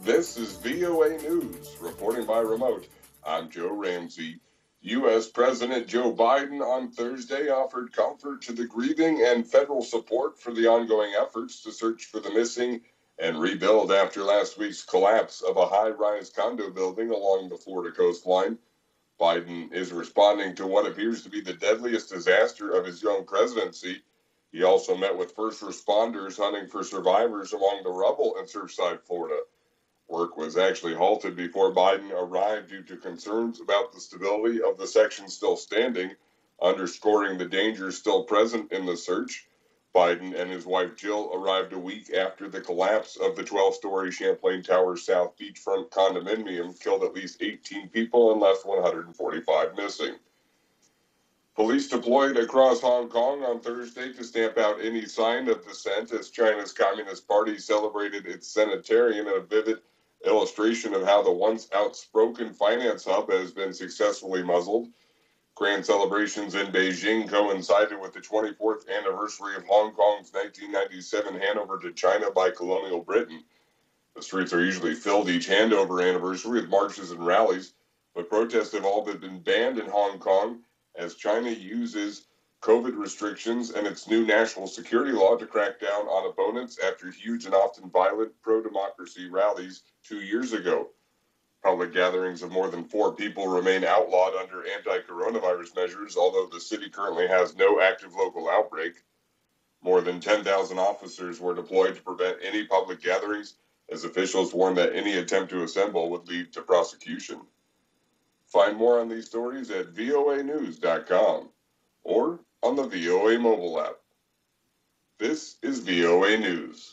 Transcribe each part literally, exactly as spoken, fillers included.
This is V O A News, reporting by remote. I'm Joe Ramsey. U S. President Joe Biden on Thursday offered comfort to the grieving and federal support for the ongoing efforts to search for the missing and rebuild after last week's collapse of a high-rise condo building along the Florida coastline. Biden is responding to what appears to be the deadliest disaster of his young presidency. He also met with first responders hunting for survivors along the rubble in Surfside, Florida. Work was actually halted before Biden arrived due to concerns about the stability of the section still standing, underscoring the dangers still present in the search. Biden and his wife Jill arrived a week after the collapse of the twelve-story Champlain Towers South beachfront condominium killed at least eighteen people and left one hundred forty-five missing. Police deployed across Hong Kong on Thursday to stamp out any sign of dissent as China's Communist Party celebrated its centenarian in a vivid illustration of how the once outspoken finance hub has been successfully muzzled. Grand celebrations in Beijing coincided with the twenty-fourth anniversary of Hong Kong's nineteen ninety-seven handover to China by colonial Britain. The streets are usually filled each handover anniversary with marches and rallies, but protests have all been banned in Hong Kong as China uses COVID restrictions and its new national security law to crack down on opponents after huge and often violent pro-democracy rallies two years ago. Public gatherings of more than four people remain outlawed under anti-coronavirus measures, although the city currently has no active local outbreak. More than ten thousand officers were deployed to prevent any public gatherings, as officials warned that any attempt to assemble would lead to prosecution. Find more on these stories at V O A news dot com or on the V O A mobile app. This is V O A News.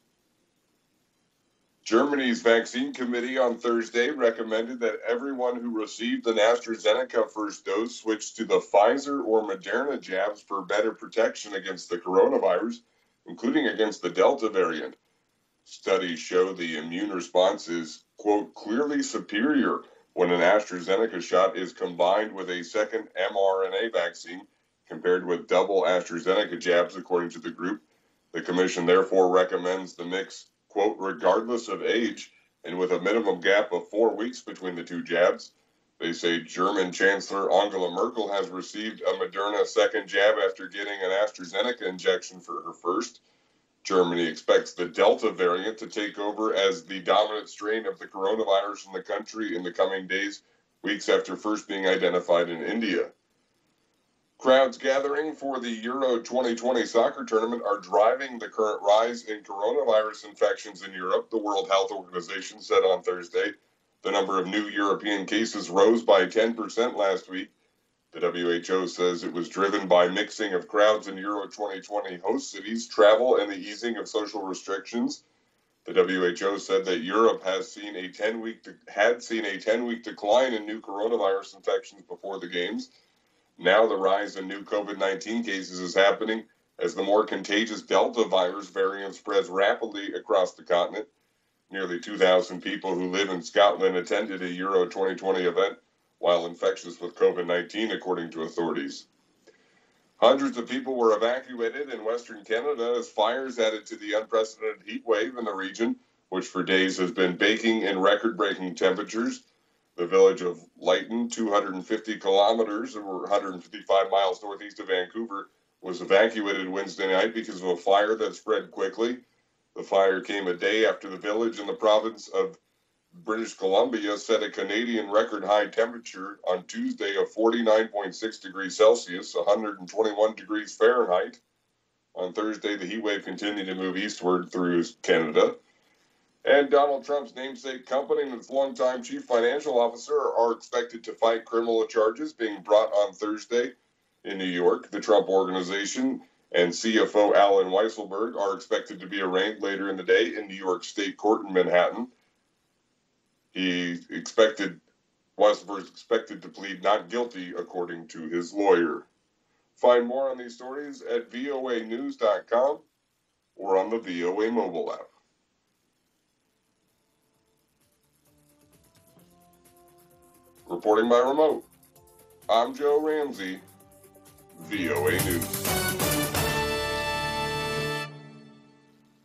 Germany's vaccine committee on Thursday recommended that everyone who received an AstraZeneca first dose switch to the Pfizer or Moderna jabs for better protection against the coronavirus, including against the Delta variant. Studies show the immune response is, quote, clearly superior when an AstraZeneca shot is combined with a second mRNA vaccine compared with double AstraZeneca jabs, according to the group. The commission therefore recommends the mix, quote, regardless of age, and with a minimum gap of four weeks between the two jabs. They say German Chancellor Angela Merkel has received a Moderna second jab after getting an AstraZeneca injection for her first. Germany expects the Delta variant to take over as the dominant strain of the coronavirus in the country in the coming days, weeks after first being identified in India. Crowds gathering for the Euro twenty twenty soccer tournament are driving the current rise in coronavirus infections in Europe, the World Health Organization said on Thursday. The number of new European cases rose by ten percent last week. The W H O says it was driven by mixing of crowds in Euro twenty twenty host cities, travel, and the easing of social restrictions. The W H O said that Europe has seen a ten-week de- had seen a ten-week decline in new coronavirus infections before the games. Now the rise in new COVID nineteen cases is happening as the more contagious Delta virus variant spreads rapidly across the continent. Nearly two thousand people who live in Scotland attended a Euro twenty twenty event while infectious with COVID nineteen, according to authorities. Hundreds of people were evacuated in Western Canada as fires added to the unprecedented heat wave in the region, which for days has been baking in record-breaking temperatures. The village of Lytton, two hundred fifty kilometers or one hundred fifty-five miles northeast of Vancouver, was evacuated Wednesday night because of a fire that spread quickly. The fire came a day after the village in the province of British Columbia set a Canadian record high temperature on Tuesday of forty-nine point six degrees Celsius, one hundred twenty-one degrees Fahrenheit. On Thursday, the heat wave continued to move eastward through Canada. And Donald Trump's namesake company and its longtime chief financial officer are expected to fight criminal charges being brought on Thursday in New York. The Trump Organization and C F O Alan Weisselberg are expected to be arraigned later in the day in New York State Court in Manhattan. He expected, Weisselberg is expected to plead not guilty, according to his lawyer. Find more on these stories at V O A news dot com or on the V O A mobile app. Reporting by remote, I'm Joe Ramsey, V O A News.